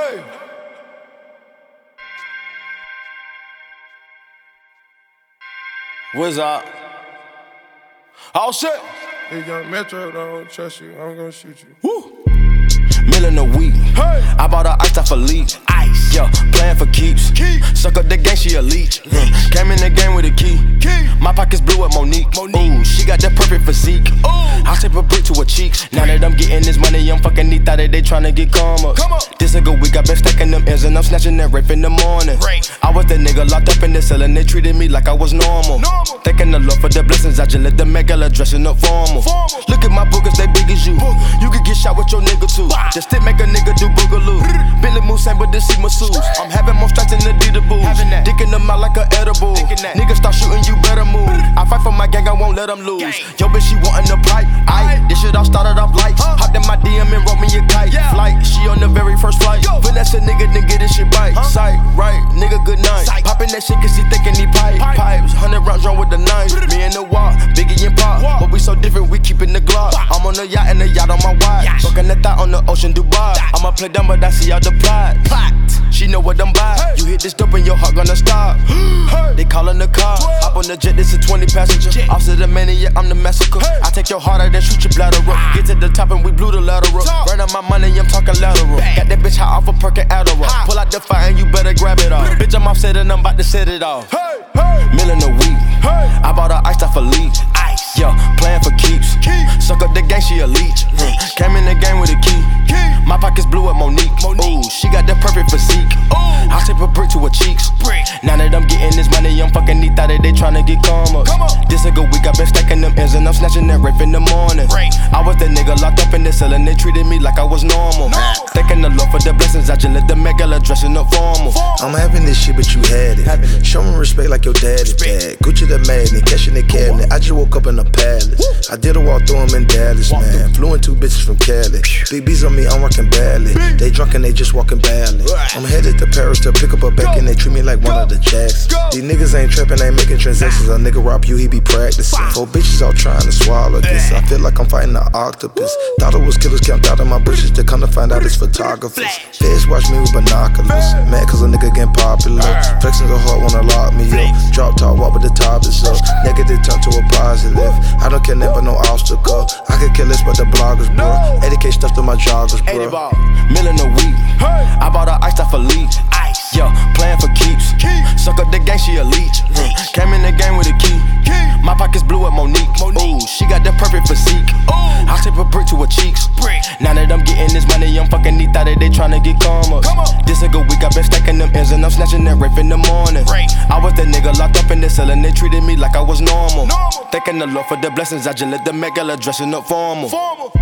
Hey! Wizard. All set. Hey, young Metro, don't trust you. I'm gonna shoot you. Woo. Million a week. Hey. I bought her iced out for leech. Ice. Yeah, playing for keeps. Suck up the game, she a leech. Came in the game with a key. My pockets blue with Monique. Ooh, she got that perfect physique. Ooh. I tip a brick to her cheeks. Now that I'm getting this money, I'm fucking neat that they tryna get karma. This a good week, I been stacking them ends and I'm snatching that rape in the morning. I was that nigga locked up in the cell and they treated me like I was normal. Thanking the Lord for the blessings, I just let the megala dressing up formal. Look at my boogers, they big as you. You could get shot with your nigga too. Just to make a nigga do boogaloo. Billy Moose ain't but this see masseuse. I'm having more strikes than the Adidas boots. Dicking them out like a edible. Niggas start shooting, you better move. I fight for my gang, I won't let them lose. Yo, bitch, she wantin' the pipe. This shit all started off lights. Hopped in my DM and wrote me a kite. Flight, she on the very first flight. Finesse a nigga, then get this shit right. Sight, right, nigga, good night. Poppin' that shit cause he thinking he pipes. 100 rounds drawn with the knife. Me and the walk, Biggie and Pop. But we so different, we keepin' the Glock. I'm on the yacht and the yacht on my watch. Fucking the thought on the ocean, Dubai. I'ma play dumb, but I see all the plot. She know what I'm by. You hit this dope and your heart gonna stop. They callin' the car. Hop on the jet, this a 20 passenger. Officer the maniac, I'm the massacre. I take your heart out and shoot your bladder up. Get to the top and we blew the lateral. Run up my money, I'm talking lateral. Got that bitch high off a perk and Adderall. Pull out the fire and you better grab it off. Bitch, I'm offset and I'm about to set it off. Million a week. I bought her iced out for leech. Yeah, playing for keeps. Suck up the gang, she a leech. Came in the game with a key. My pockets blue with Monique. Ooh, she got that perfect physique. I tip a brick to her cheeks. Now that I'm getting this money, I'm fucking neat that they tryna get karma. This a good week, I been stacking them ends and I'm snatching that rape in the morning. I was that nigga locked up in the cell and they treated me like I was normal. Thanking the Lord for the blessings, I just let the megala dressing up formal. I'm having this shit, but you had it. Show me respect like your daddy bad. Gucci the magnet, catching the cabinet. I just woke up in a palace. I did a walk through 'em in Dallas, man. Flew in 2 bitches from Cali. Big B's on me, I'm rocking badly. They drunk and they just walking badly. I'm headed to Paris to pick up a back and they treat me like one of the Jacksons. These niggas ain't trapping, ain't making transactions. A nigga rob you, he be practicing. 4 bitches all trying to swallow this. I feel like I'm fighting an octopus. Thought it was killers camped out in my bushes. To come to find out it's photographers. Feds watch me with binoculars. Mad cause a nigga getting popular. Flexing the heart wanna lock me up. Drop top, walk with the top is up. Negative turn to a positive. I don't care never no obstacle. I could kill this but the bloggers, bro. 80K stuff to my joggers, bro. Million a week. I bought her iced out for leech. Yeah, playing for keeps. Suck up the gang, she a leech. Came in the game with a key. My pockets blue with Monique. Ooh, she got that perfect physique. I tip a brick to her cheeks. Now that I'm getting this money, I'm fucking neat that they tryna get karma. This a good week, I been stacking them ends and I'm snatching that rape in the morning. I was that nigga locked up in the cell and they treated me like I was normal. Thanking the Lord for the blessings, I just let the megala dressing up formal.